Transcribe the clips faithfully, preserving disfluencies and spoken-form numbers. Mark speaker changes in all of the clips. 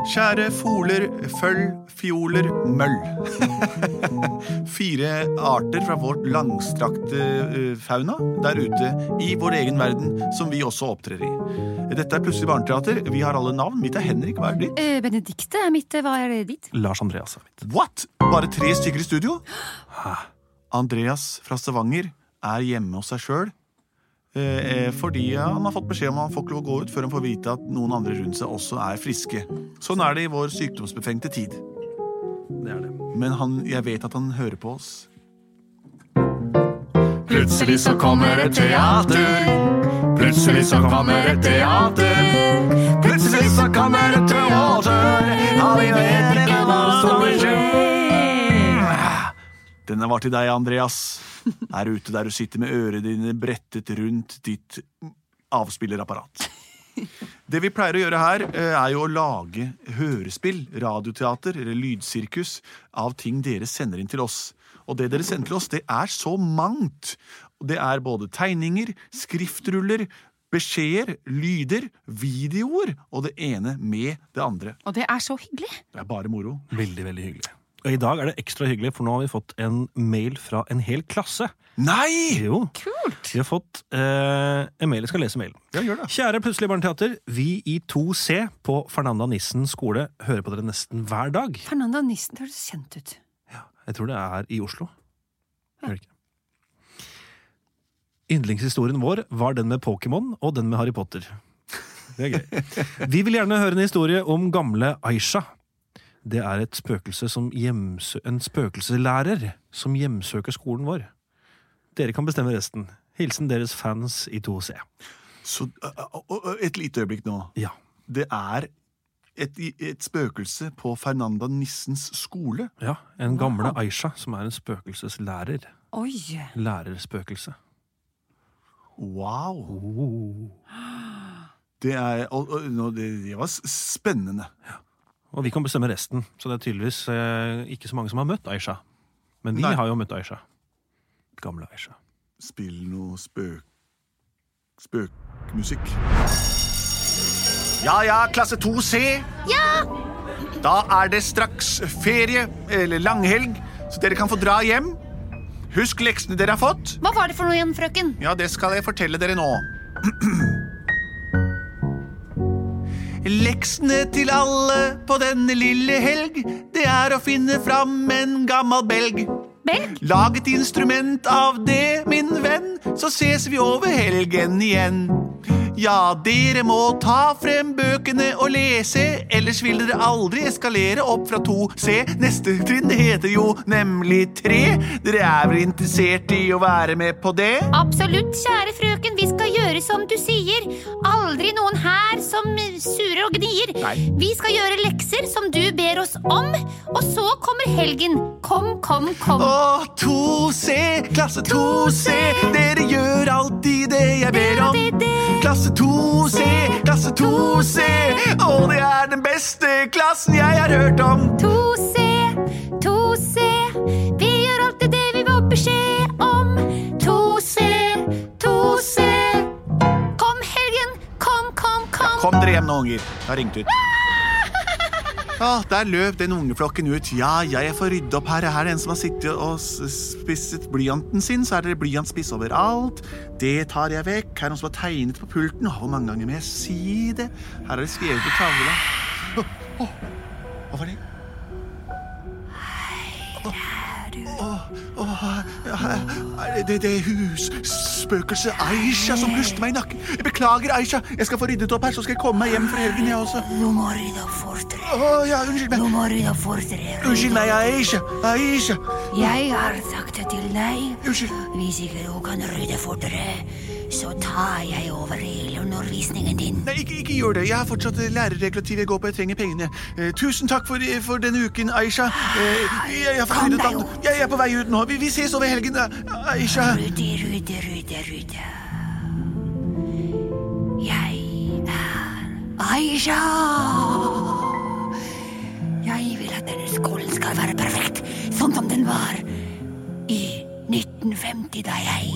Speaker 1: Kjære foler, føll, fioler, møll. Fire arter fra vårt langstrakte uh, fauna der ute i vår egen verden, som vi også opptrer i. Dette er Plutselig barneteater. Vi har alle navn. Mitt er Henrik, hva er ditt?
Speaker 2: Uh, Benedikte er mitt, hva er det ditt?
Speaker 3: Lars Andreas er mitt.
Speaker 1: What? Bare tre stykker i studio? Hæ? Andreas fra Stavanger er hjemme hos seg selv. Eh, fordi han har fått beskjed om at han får ikke lov å gå ut før han får vite at noen andre rundt seg også er friske. Sånn er det i vår sykdomsbefengte tid.
Speaker 3: Det er det.
Speaker 1: Men han, jeg vet at han hører på oss.
Speaker 4: Plutselig så kommer et teater. Plutselig så kommer et teater. Plutselig så kommer et teater. Ja, vi vet ikke hva som vil skje.
Speaker 1: Denne var til deg, Andreas. Her ute der du sitter med ørene dine brettet rundt ditt avspillerapparat. Det vi pleier å gjøre her er jo å lage hørespill, radioteater eller lydsirkus av ting dere sender inn til oss. Og det dere sender til oss, det er så mangt. Det er både tegninger, skriftruller, beskjeder, lyder, videoer, og det ene med det andre.
Speaker 2: Og det er så hyggelig.
Speaker 1: Det er bare moro.
Speaker 3: Veldig, veldig hyggelig. Og i dag er det ekstra hyggelig, for nå har vi fått en mail fra en hel klasse.
Speaker 1: Nei!
Speaker 3: Jo.
Speaker 2: Kult!
Speaker 3: Vi har fått eh, en mail, jeg skal lese mailen.
Speaker 1: Ja, gjør det.
Speaker 3: Kjære Plutselig barneteater, vi i to C på Fernanda Nissen skole hører på dere nesten hver dag.
Speaker 2: Fernanda Nissen, det høres kjent ut.
Speaker 3: Ja, jeg tror det er i Oslo. Ja. Yndlingshistorien vår var den med Pokémon og den med Harry Potter. Det er gøy. Vi vil gjerne høre en historie om gamle Aisha. Det er et spøkelse som hjemsø... en spøkelselærer som hjemsøker skolen vår. Dere kan bestemme resten. Hilsen deres fans i to C.
Speaker 1: Så et lite øyeblikk nå.
Speaker 3: Ja.
Speaker 1: Det er et, et spøkelse på Fernanda Nissens skole.
Speaker 3: Ja, en gamle Aisha som er en spøkelseslærer.
Speaker 2: Oi!
Speaker 3: Lærerspøkelse.
Speaker 1: Wow.
Speaker 3: Oh.
Speaker 1: Det er... Og, og, det, det var spennende.
Speaker 3: Ja. Og vi kan bestemme resten, så det er tydeligvis eh, ikke så mange som har møtt Aisha. Men vi Nei. har jo møtt Aisha. Gamle Aisha.
Speaker 1: Spill noe spøk... spøkmusikk. Ja, ja, klasse to C.
Speaker 2: Ja!
Speaker 1: Da er det straks ferie, eller langhelg, så dere kan få dra hjem. Husk leksene dere har fått.
Speaker 2: Hva var det for noe igjen, frøken?
Speaker 1: Ja, det skal jeg fortelle dere nå. Leksene til alle på denne lille helg, det er å finne fram en gammel belg.
Speaker 2: Belg?
Speaker 1: Lag et instrument av det, min venn, så ses vi over helgen igjen. Ja, dere må ta frem bøkene og lese, ellers vil dere aldri eskalere opp fra to C. Neste trinn heter jo nemlig tre. Dere er vel interessert i å være med på det?
Speaker 2: Absolutt, kjære frøken, vi skal gjøre som du sier. Aldri noen her som surer og gnier.
Speaker 1: Nei.
Speaker 2: Vi skal gjøre lekser som du ber oss om, og så kommer helgen. Kom, kom, kom.
Speaker 1: Åh, to C, klasse to C, dere gjør alltid det jeg ber om.
Speaker 2: Det, det, det.
Speaker 1: Klasse to C, klasse to C, og det er den beste klassen jeg har hørt om.
Speaker 2: to C, to C, vi gjør alltid det vi får beskjed om. to C, to C, kom helgen, kom, kom, kom.
Speaker 1: Kom dere hjem nå, unger. Jeg har ringt ut. Ah, der løp den ungeflokken ut. Ja, ja, jeg får rydde opp her. Her er det en som har sittet og spisset blyanten sin, så er det blyantspiss overalt. Det tar jeg vekk. Her er noen som har tegnet på pulten. Åh, hvor mange ganger må jeg si det? Her er det skrevet på tavla. Åh, åh, hva var det? Åh, åh, er det det husspøkelse Aisha som puster meg i nakken? Jeg beklager, Aisha. Jeg skal få ryddet opp her, så skal jeg komme meg hjem for helgen, jeg også.
Speaker 5: Du må rydde opp fortere.
Speaker 1: Åh, ja, unnskyld meg.
Speaker 5: Du må rydde opp fortere.
Speaker 1: Unnskyld meg, Aisha. Aisha.
Speaker 5: Jeg har sagt det til deg.
Speaker 1: Unnskyld.
Speaker 5: Hvis ikke du kan rydde fortere, så tar jeg over hele undervisningen din.
Speaker 1: Nei, ikke, ikke gjør det. Jeg har fortsatt lærerregulativ jeg går på. Jeg trenger pengene. Eh, tusen takk for, for denne uken, Aisha. Eh, jeg, jeg,
Speaker 5: Kom deg
Speaker 1: jeg, jeg, jeg er på vei ut nå. Vi, vi ses over helgen, da. Aisha.
Speaker 5: Rydde, rydde, rydde, rydde. Jeg er Aisha. Jeg vil at denne skolen skal være perfekt, sånn som den var i nitten femti, da jeg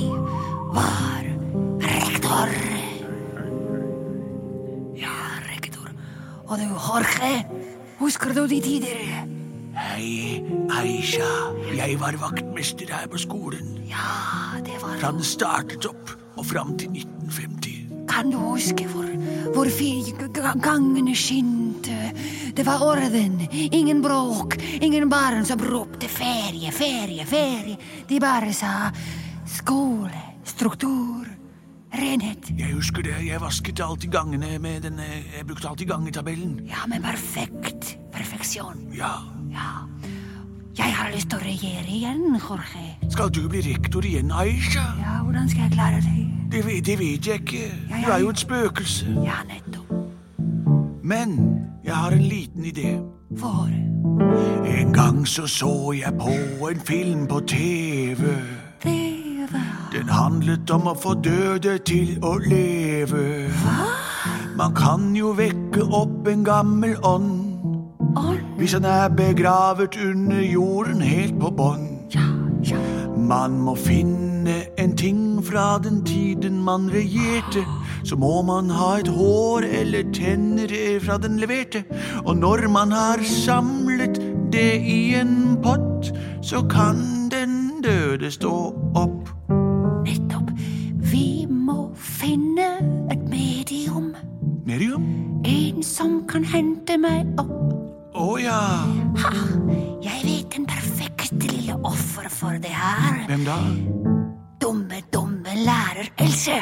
Speaker 5: var rektor. Ja, rektor. Og du, Jorge, husker du de tider?
Speaker 4: Hei, Aisha. Jeg var vaktmester her på skolen.
Speaker 5: Ja, det var
Speaker 4: Fra den startet opp og fram til nitten femti.
Speaker 5: Kan du huske hvor, hvor fire gangene skinte? Det var orden, ingen bråk, ingen barn som ropte ferie, ferie, ferie. De bare sa skole, struktur, renhet.
Speaker 4: Jeg husker det. Jeg vasket alltid gangene med den. Jeg brukte alltid gangetabellen.
Speaker 5: Ja, men perfekt. Perfeksjon.
Speaker 4: Ja.
Speaker 5: Ja. Jeg har lyst til å regjere igjen, Jorge.
Speaker 4: Skal du bli rektor igjen, Aisha?
Speaker 5: Ja, hvordan skal jeg klare det?
Speaker 4: Det, vet- det vet jeg ikke. Du er jo et spøkelse.
Speaker 5: Ja, nettopp.
Speaker 4: Men jeg har en liten idé.
Speaker 5: For
Speaker 4: En gang så så jeg på en film på T V.
Speaker 5: det var
Speaker 4: Den handlet om å få døde til å leve. Man kan jo vekke opp en gammel ånd hvis han er begravet under jorden helt på bånn.
Speaker 5: Ja, ja.
Speaker 4: Man må finne en ting fra den tiden man regjerte. Så må man ha et hår eller tenner fra den leverte. Og når man har samlet det i en pott, så kan den døde stå opp.
Speaker 5: Nettopp. Vi må finne et medium.
Speaker 4: Medium?
Speaker 5: En som kan hente meg opp.
Speaker 4: Å oh, ja.
Speaker 5: Ha! Jeg vet den perfekte lille offer for det her.
Speaker 4: Hvem da?
Speaker 5: Dumme, dumme lærer Else.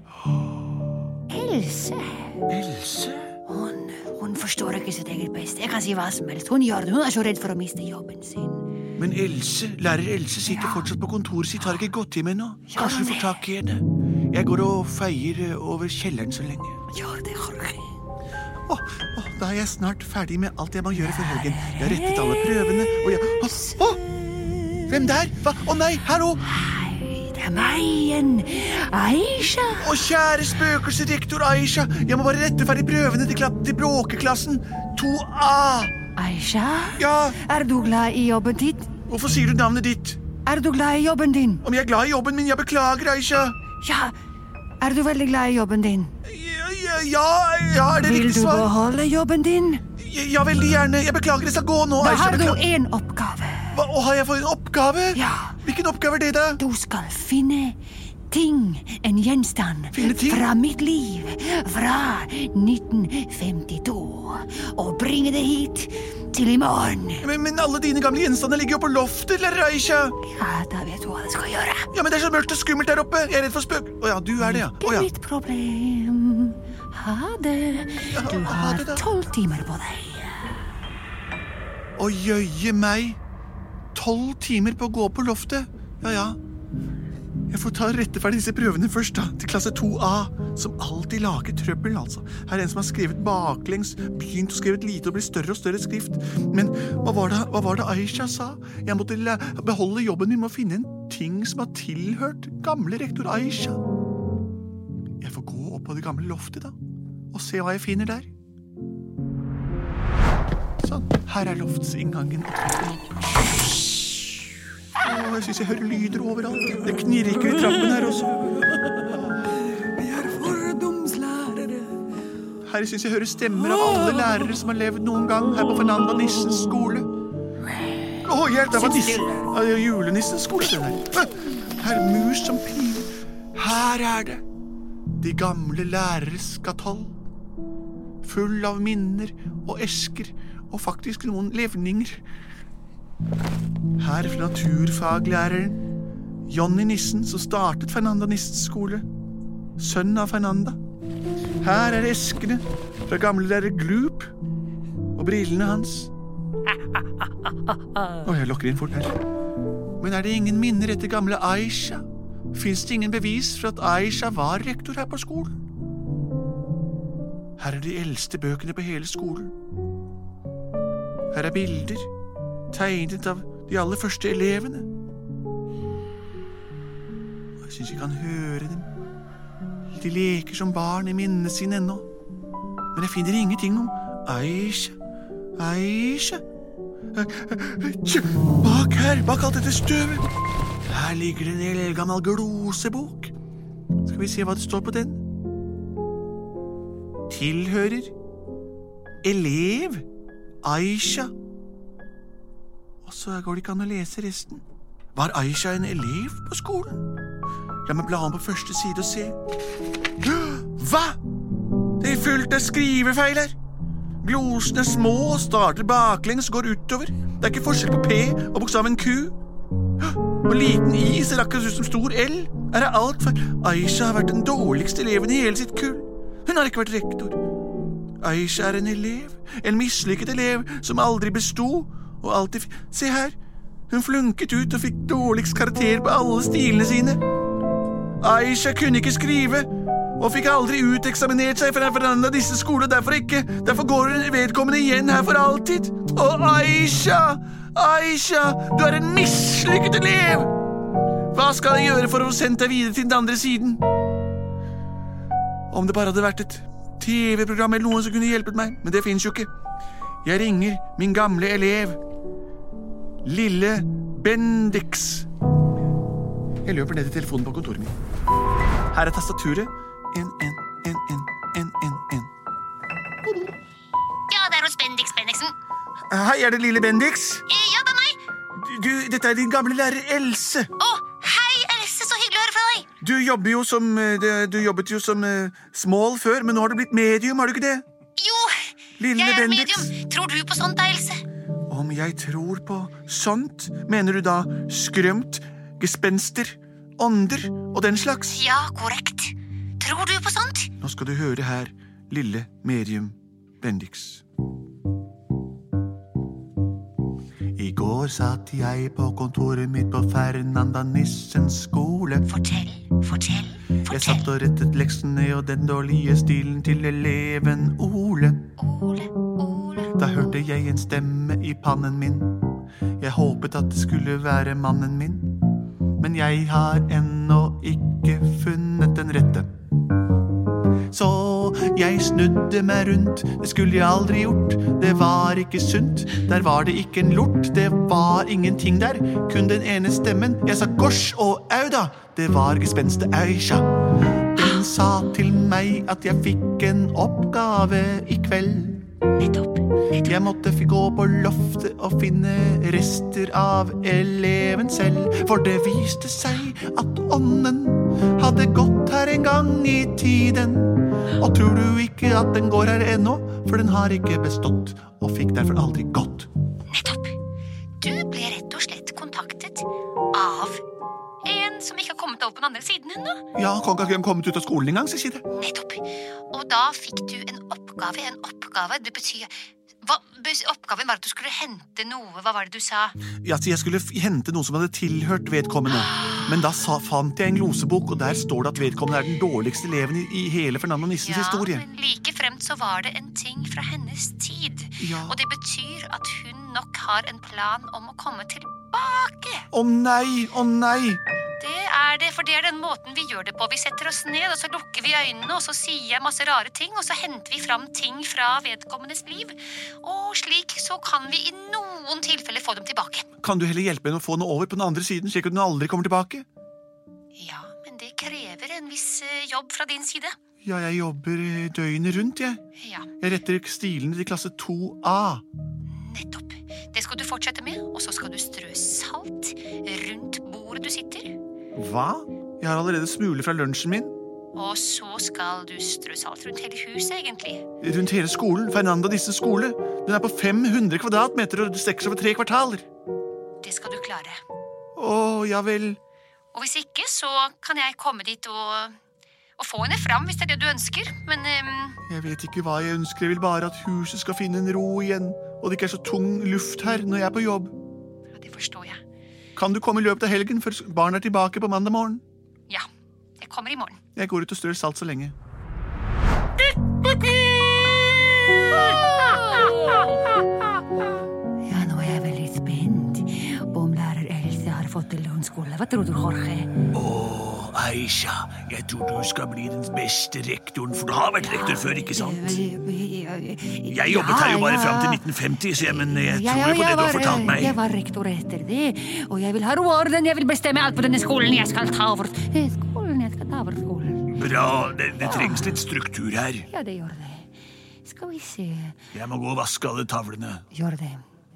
Speaker 5: Else?
Speaker 4: Else?
Speaker 5: Hun, hun forstår ikke sitt eget beste. Jeg kan si hva som helst. Hun gjør det. Hun er så redd for å miste jobben sin.
Speaker 4: Men Else, lærer Else sitter fortsatt på kontoret sitt. Har ikke gått hjem ennå. Kanskje du får tak i henne. Jeg går og feier over kjelleren så lenge.
Speaker 5: Gjør det, Jorge.
Speaker 1: Åh, åh, da er jeg snart ferdig med alt jeg må gjøre for helgen. Jeg har rettet alle prøvene, og jeg... Åh, åh! Hvem der? Hva? Å nei, hallo!
Speaker 5: Hei, det er meg igjen. Aisha.
Speaker 1: Å, kjære spøkelserektor Aisha, jeg må bare rette ferdig prøvene til, klapp, til bråkeklassen to A.
Speaker 5: Aisha?
Speaker 1: Ja,
Speaker 5: Er du glad i jobben din?
Speaker 1: hvorfor sier du navnet ditt?
Speaker 5: Er du glad i jobben din?
Speaker 1: Om jeg er glad i jobben min, jeg beklager, Aisha.
Speaker 5: Ja. Er du veldig glad i jobben din?
Speaker 1: Ja, ja, ja, ja er det
Speaker 5: Vil
Speaker 1: riktig
Speaker 5: du
Speaker 1: svar?
Speaker 5: beholde jobben din?
Speaker 1: Ja, ja, veldig gjerne. Jeg beklager, jeg skal gå nå,
Speaker 5: Da
Speaker 1: Aisha.
Speaker 5: har du
Speaker 1: Bekla-
Speaker 5: en oppgave.
Speaker 1: Hva, å, har jeg fått en oppgave?
Speaker 5: Ja.
Speaker 1: Hvilken oppgave er det da?
Speaker 5: Du skal finne ting, en gjenstand,
Speaker 1: Finne ting?
Speaker 5: fra mitt liv, fra nitten femtito, og bringe det hit til i morgen.
Speaker 1: Men, men alle dine gamle gjenstander ligger jo på loftet, lærer Aisha.
Speaker 5: Ja, da vet du hva du skal gjøre.
Speaker 1: Ja, men det er så mørkt og skummelt der oppe. Jeg er redd for spøk. Å ja, du er det, ja. Å
Speaker 5: Ikke
Speaker 1: ja.
Speaker 5: mitt problem. Ha det. Du
Speaker 1: ha
Speaker 5: har
Speaker 1: det da.
Speaker 5: tolv timer på deg.
Speaker 1: Å jøye meg. Tolv timer på å gå på loftet. Ja, ja. Jeg får ta rette ferdig disse prøvene først, da. Til klasse to A. Som alltid lager trøbbel, altså. Her er en som har skrevet baklengs, begynt å skrive et lite og bli større og større skrift. Men hva var det, hva var det Aisha sa? Jeg måtte la, beholde jobben min med å finne en ting som har tilhørt gamle rektor Aisha. Jeg får gå opp på det gamle loftet, da. Og se hva jeg finner der. Sånn, her er loftsinngangen og trappen opp. Åh, jeg synes jeg hører lyder overalt. Det knirker i trappen her også.
Speaker 5: Vi er fordomslærere.
Speaker 1: Her synes jeg hører stemmer av alle lærere som har levd noen gang her på Fernanda Nissens skole. Åh, hjelp, det var nissen. Ja, det er julenissens skole, det der. Her er mus som pil. Her er det. De gamle læreres skatoll. Full av minner og esker, og faktisk noen levninger. Her fra naturfaglæreren Johnny Nissen, som startet Fernanda Nissens skole. Sønn av Fernanda. Her er eskene fra gamle lærer Gloop og brillene hans. Åh, jeg lokker inn fort her. Men er det ingen minner etter gamle Aisha? Finns det ingen bevis for at Aisha var rektor her på skolen? Her er de eldste bøkene på hele skolen. Her er bilder, tegnet av de aller første elevene. Jeg synes jeg kan høre dem. De leker som barn i minnene sine ennå. Men jeg finner ingenting om Aisha. Aisha. Bak her, bak alt dette støvet. Her ligger det en eldgammel glosebok. Skal vi se hva det står på den? Tilhører elev, Aisha. Og så går det ikke an å lese resten. Var Aisha en elev på skolen? La meg bla om på første side og se. Hva? Det er fullt av skrivefeil her. Glosene er små og starter baklengs og går utover. Det er ikke forskjell på P og bokstaven Q. Og liten I ser akkurat ut som stor L. Er det alt for Aisha har vært den dårligste eleven i hele sitt kull. Hun har ikke vært rektor. Aisha er en elev, en mislykket elev som aldri bestod, og alltid... Se her, hun flunket ut og fikk dårligst karakter på alle stilene sine. Aisha kunne ikke skrive, og fikk aldri uteksaminert seg fra hverandre av disse skoler, derfor ikke. Derfor går hun vedkommende igjen her for alltid. Og Aisha, Aisha, du er en mislykket elev! Hva skal jeg gjøre for å få sendt deg videre til den andre siden? Om det bare hadde vært et T V-program eller noen som kunne hjulpet meg, men det finnes jo ikke. Jeg ringer min gamle elev, Lille Bendix. Jeg løper ned til telefonen på kontoret mitt. Her er tastaturet. En, en, en, en, en, en, en.
Speaker 2: Ja, det er hos Bendix Bendixen.
Speaker 1: Hei, er det Lille Bendix?
Speaker 2: Eh, ja, det er meg.
Speaker 1: Du, dette er din gamle lærer Else.
Speaker 2: Å, hei, Else, så hyggelig å høre fra deg.
Speaker 1: Du jobber jo som, eh, du jobbet jo som uh, small før, men nå har du blitt medium, har du ikke det?
Speaker 2: Jo,
Speaker 1: Lille
Speaker 2: jeg er
Speaker 1: Bendix.
Speaker 2: medium. Tror du på sånt da, Else?
Speaker 1: Om jeg tror på sånt, mener du da skrømt, gespenster, ånder og den slags?
Speaker 2: Ja, korrekt. Tror du på sånt?
Speaker 1: Nå skal du høre her, Lille medium Bendix. I går satt jeg på kontoret mitt på Fernanda Nissens skole.
Speaker 2: Fortell, fortell,
Speaker 1: Jeg
Speaker 2: fortell.
Speaker 1: satt og rettet leksene og den dårlige stilen til eleven Ole.
Speaker 2: Ole, Ole.
Speaker 1: Da hørte jeg en stemme i pannen min. Jeg håpet at det skulle være mannen min. Men jeg har ennå ikke funnet den rette. Så jeg snudde meg rundt. Det skulle jeg aldri gjort. Det var ikke sunt. Der var det ikke en lort. Det var ingenting der. Kun den ene stemmen. Jeg sa gosh og au da. Det var gespenstet Aisha. Den sa til meg at jeg fikk en oppgave i kveld.
Speaker 2: Nettopp, nettopp.
Speaker 1: Jeg måtte få gå på loftet og finne rester av eleven selv. For det viste seg at ånden hadde gått her en gang i tiden. Og tror du ikke at den går her ennå? For den har ikke bestått, og fikk derfor aldri gått.
Speaker 2: Nettopp. Du ble rett og slett kontaktet av en som ikke har kommet over på den andre siden ennå.
Speaker 1: Ja, han kan ikke kommet ut av skolen engang, sier det.
Speaker 2: Nettopp. Og da fikk du en oppgave. En oppgave, det betyr... Hva, oppgaven var at du skulle hente noe. Hva var det du sa?
Speaker 1: Ja, så jeg skulle f- hente noe som hadde tilhørt vedkommende. Men da sa, fant jeg en glosebok, og der står det at vedkommende er den dårligste eleven i, i hele Fernando Nissens
Speaker 2: Ja,
Speaker 1: historie.
Speaker 2: men like fremt så var det en ting fra hennes tid.
Speaker 1: Ja.
Speaker 2: Og det betyr at hun nok har en plan om å komme tilbake.
Speaker 1: Å nei, å nei!
Speaker 2: Det er det, for det er den måten vi gjør det på. Vi setter oss ned, og så lukker vi øynene, og så sier jeg masse rare ting, og så henter vi fram ting fra vedkommendes liv. Og slik så kan vi i noen tilfeller få dem tilbake.
Speaker 1: Kan du heller hjelpe henne å få henne over på den andre siden, slik at hun aldri kommer tilbake?
Speaker 2: Ja, men det krever en viss eh, jobb fra din side.
Speaker 1: Ja, jeg jobber eh, døgnet rundt, jeg.
Speaker 2: Ja,
Speaker 1: Jeg retter stilene til klasse to A.
Speaker 2: nettopp. Det skal du fortsette med, og så skal du strø salt rundt bordet du sitter.
Speaker 1: Hva? Jeg har allerede smuler fra lunsjen min.
Speaker 2: Og så skal du strø salt rundt hele huset, egentlig.
Speaker 1: Rundt hele skolen, Fernanda Nissens skole. Den er på fem hundre kvadratmeter og strekker seg over tre kvartaler.
Speaker 2: Det skal du klare.
Speaker 1: Å, ja vel.
Speaker 2: Og hvis ikke, så kan jeg komme dit og, og få henne fram, hvis det er det du ønsker. Men ehm,
Speaker 1: Jeg vet ikke hva jeg ønsker, jeg vil bare at huset skal finne en ro igjen, og det ikke er så tung luft her når jeg er på jobb.
Speaker 2: ja, det forstår jeg.
Speaker 1: Kan du komme i løpet av helgen før barn er tilbake på mandag morgen?
Speaker 2: Ja, jeg kommer i morgen.
Speaker 1: Jeg går ut og strør salt så lenge.
Speaker 5: Ja, nå er jeg veldig spent på om lærer Else har fått til det hun skulle. Hva tror du, Jorge?
Speaker 4: Åh, Aisha, jeg tror du skal bli den beste rektoren, for du har vært rektor før, ikke sant? Jeg jobbet her jo bare frem til nitten femti, så jeg, men jeg
Speaker 5: Ja,
Speaker 4: tror
Speaker 5: ja,
Speaker 4: jo på
Speaker 5: jeg
Speaker 4: det du har
Speaker 5: var,
Speaker 4: fortalt meg.
Speaker 5: Jeg var rektor etter det, og jeg vil ha ro og orden. Jeg vil bestemme alt på denne skolen. Jeg skal ta over eh, skolen. Jeg skal ta over skolen.
Speaker 4: Bra, det, det trengs litt struktur her.
Speaker 5: Ja, det gjør det. Skal vi se.
Speaker 4: Jeg må gå og vaske alle tavlene.
Speaker 5: Gjør det.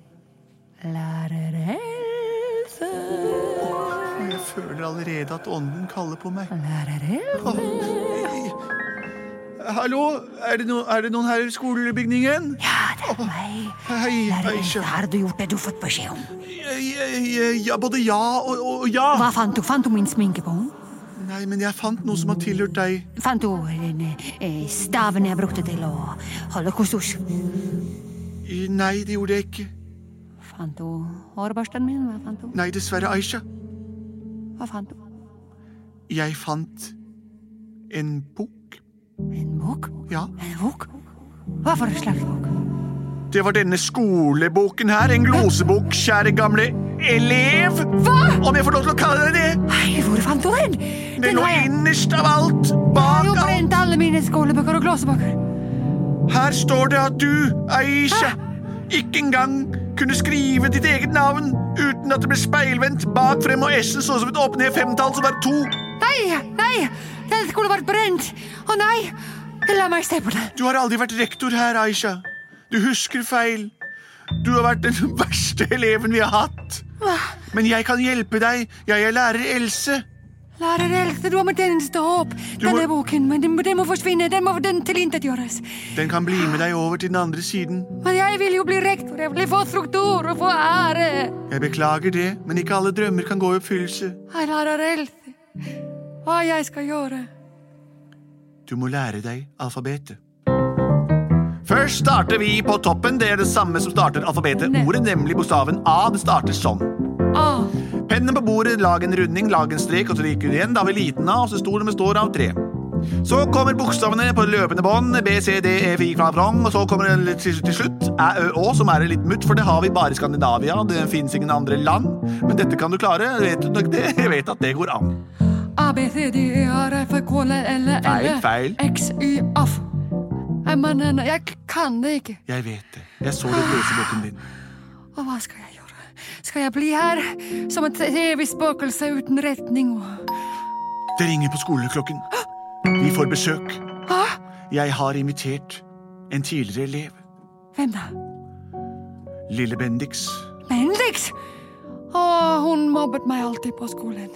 Speaker 5: Lærer Else.
Speaker 1: Jeg føler allerede at ånden kaller på meg.
Speaker 5: Lærer Else.
Speaker 1: Hallo, er det, no, er det noen her i skolebygningen?
Speaker 5: Ja, det er meg.
Speaker 1: Hei,
Speaker 5: Lærer Else,
Speaker 1: Aisha.
Speaker 5: har du gjort det du har fått beskjed om?
Speaker 1: Ja, ja, både ja og, og ja.
Speaker 5: Hva fant du? Fant du min sminke på?
Speaker 1: Nei, men jeg fant noe som har tilhørt deg.
Speaker 5: Fant du den eh, staven jeg brukte til å holde kostos?
Speaker 1: Nei, det gjorde jeg ikke.
Speaker 5: Fant du hårbørsten min? Hva fant du?
Speaker 1: Nei, dessverre, Aisha.
Speaker 5: Hva fant du?
Speaker 1: Jeg fant en bok.
Speaker 5: En bok?
Speaker 1: Ja.
Speaker 5: En bok? Hva for en slags bok?
Speaker 1: Det var denne skoleboken her, en glosebok, kjære gamle elev.
Speaker 5: Hva?
Speaker 1: Om jeg får lov til å kalle det det.
Speaker 5: Hei, hvor fant du den?
Speaker 1: Den lå
Speaker 5: har jeg-
Speaker 1: innerst av alt,
Speaker 5: Jeg har
Speaker 1: bak
Speaker 5: jo
Speaker 1: alt.
Speaker 5: brent alle mine skolebøker og glosebøker.
Speaker 1: Her står det at du, Aisha, ikke engang kunne skrive ditt eget navn uten at det ble speilvendt bak frem og S-en sånn som et åpnet femtall som var to.
Speaker 5: Nei, nei, den skulle vært brent. Å nei, la meg se på det.
Speaker 1: Du har aldri vært rektor her, Aisha. Du husker feil. Du har vært den verste eleven vi har hatt. Men jeg kan hjelpe deg. Jeg er lærer Else.
Speaker 5: Lærer Else, du har mitt eneste håp.
Speaker 1: Du må-
Speaker 5: Denne boken, men den, den må forsvinne. Den må den tilintetgjøres.
Speaker 1: Den kan bli med deg over til den andre siden.
Speaker 5: Men jeg vil jo bli rektor. Jeg vil få struktur og få ære.
Speaker 1: Jeg beklager det, men ikke alle drømmer kan gå i oppfyllelse.
Speaker 5: Hei, lærer Else. Hva jeg skal gjøre?
Speaker 1: Du må lære deg alfabetet. Først starter vi på toppen. Det er det samme som starter alfabetet.
Speaker 5: Ne.
Speaker 1: Ordet, nemlig bokstaven A, det starter sånn.
Speaker 5: A.
Speaker 1: Pennen på bordet, lag en runding, lag en strek, og så ryker du igjen. Da har vi liten A, og så stor den består av tre. Så kommer bokstavene på løpende bånd, B, C, D, E, F, I, F, F, og så kommer det til, til slutt Æ, Ø, Å, som er litt mutt, for det har vi bare i Skandinavia. Det finnes ingen andre land, men dette kan du klare. Vet du nok det? Jeg vet at det går an.
Speaker 5: A, B, C, D, E, R, F, K, L, L, L,
Speaker 1: Feil, feil.
Speaker 5: X, Y, F. Nei, men nei, jeg kan det ikke.
Speaker 1: Jeg vet det. Jeg så det i leseboken din.
Speaker 5: Og hva skal jeg gjøre? Skal jeg bli her som et evig spøkelse uten retning? Og...
Speaker 1: Det ringer på skoleklokken. Vi får besøk.
Speaker 5: Hå?
Speaker 1: Jeg har invitert en tidligere elev.
Speaker 5: Hvem da?
Speaker 1: Lille Bendix.
Speaker 5: Bendix? Å, hun mobbet meg alltid på skolen.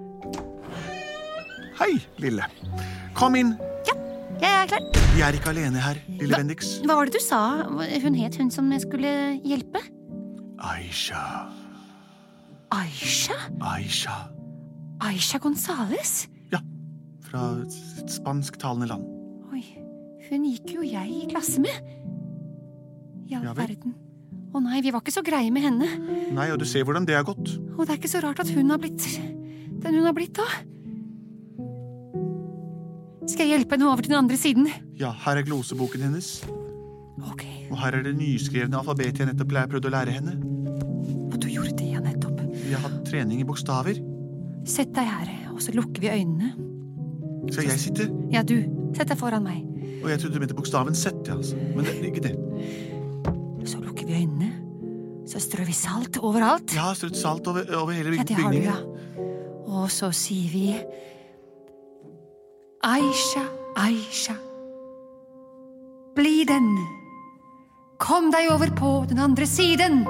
Speaker 1: Hei, Lille. Kom inn.
Speaker 2: Jeg er klar.
Speaker 1: Vi er ikke alene her, Lille Bendix.
Speaker 2: Hva var det du sa hun het, hun som jeg skulle hjelpe?
Speaker 1: Aisha.
Speaker 5: Aisha?
Speaker 1: Aisha.
Speaker 5: Aisha Gonzales?
Speaker 1: Ja, fra et spansktalende land.
Speaker 5: Oi, hun gikk jo jeg i klasse med. I all
Speaker 1: Ja vel.
Speaker 5: verden. Å nei, vi var ikke så greie med henne.
Speaker 1: Nei, og du ser hvordan det har gått.
Speaker 5: Og det er ikke så rart at hun har blitt den hun har blitt da. Skal jeg hjelpe henne over til den andre siden?
Speaker 1: Ja, her er gloseboken hennes.
Speaker 5: Ok,
Speaker 1: Og her er det nyskrevne alfabetet jeg nettopp lær- prøvde å lære henne.
Speaker 5: og du gjorde det ja nettopp.
Speaker 1: Vi har hatt trening i bokstaver.
Speaker 5: Sett deg her, og så lukker vi øynene.
Speaker 1: Skal jeg sitte?
Speaker 5: Ja, du, sett deg foran meg.
Speaker 1: Og jeg trodde du mente bokstaven Z, ja, altså. Men det er ikke det.
Speaker 5: Så lukker vi øynene. Så strør vi salt overalt.
Speaker 1: Jeg har strøtt salt over, over hele
Speaker 5: Ja, det har du,
Speaker 1: bygningen.
Speaker 5: ja. Og så sier vi Aisha, Aisha. Bli den. Kom deg over på den andre siden.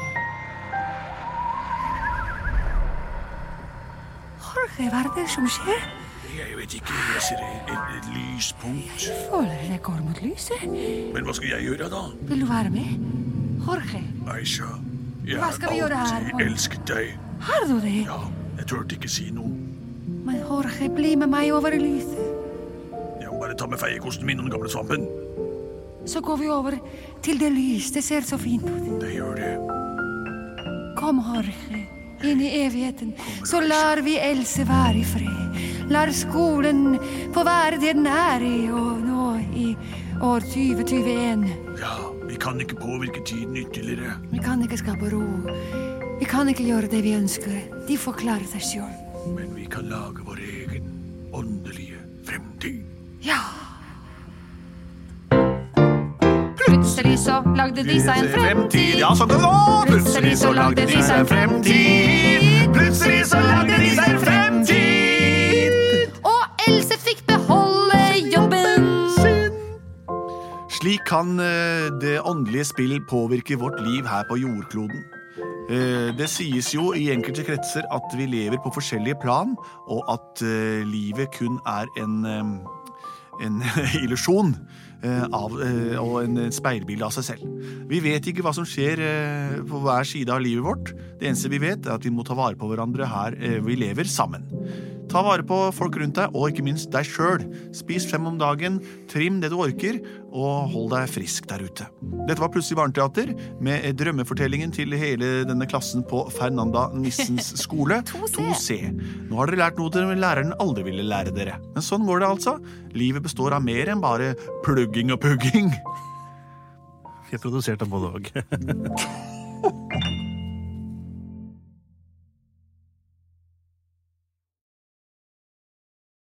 Speaker 5: Jorge, hva er det som skjer?
Speaker 4: Jeg vet ikke, jeg ser et, et, et lyspunkt.
Speaker 5: Føler det går mot lyset.
Speaker 4: Men hva skal jeg gjøre da?
Speaker 5: Vil du være med? Jorge,
Speaker 4: Aisha, jeg
Speaker 5: Hva skal vi gjøre her,
Speaker 4: alltid
Speaker 5: Jorge?
Speaker 4: elsket deg.
Speaker 5: har du det?
Speaker 4: Ja, jeg turte ikke si noe.
Speaker 5: Men Jorge, bli med meg over i lyset.
Speaker 4: Jeg må bare ta med feiekosten min og den gamle svampen.
Speaker 5: Så går vi over til det lys. Det ser så fint ut.
Speaker 4: Det gjør det.
Speaker 5: Kom, Jorge, inn i evigheten. Så lar vi Else være i fred. Lar skolen få være det den er i, og nå i år tjue tjueen.
Speaker 4: Ja, vi kan ikke påvirke tiden ytterligere.
Speaker 5: Vi kan ikke skape ro. Vi kan ikke gjøre det vi ønsker. De får klare seg selv.
Speaker 4: Men vi kan lage vår egen åndelige fremtid.
Speaker 5: Ja.
Speaker 2: Plutselig så lagde de seg en fremtid.
Speaker 1: Ja, sånn kan det gå! Plutselig så lagde de seg en fremtid. Plutselig så lagde de seg en fremtid.
Speaker 2: Og Else fikk beholde jobben.
Speaker 1: Slik Slik kan eh, det åndelige spill påvirke vårt liv her på jordkloden. Eh, det sies jo i enkelte kretser at vi lever på forskjellige plan, og at eh, livet kun er en, eh, en illusjon eh, av, eh, og en speilbilde av seg selv. Vi vet ikke hva som skjer eh, på hver side av livet vårt. Det eneste vi vet er at vi må ta vare på hverandre her eh, vi lever sammen. Ta vare på folk rundt deg, og ikke minst deg selv. Spis fem om dagen, trim det du orker, og hold deg frisk der ute. Dette var Plutselig barneteater, med drømmefortellingen til hele denne klassen på Fernanda Nissens skole. to C. Nå har dere lært noe dere læreren aldri ville lære dere. Men sånn går det altså. Livet består av mer enn bare plugging og pugging.
Speaker 3: Vi er produsert av både og.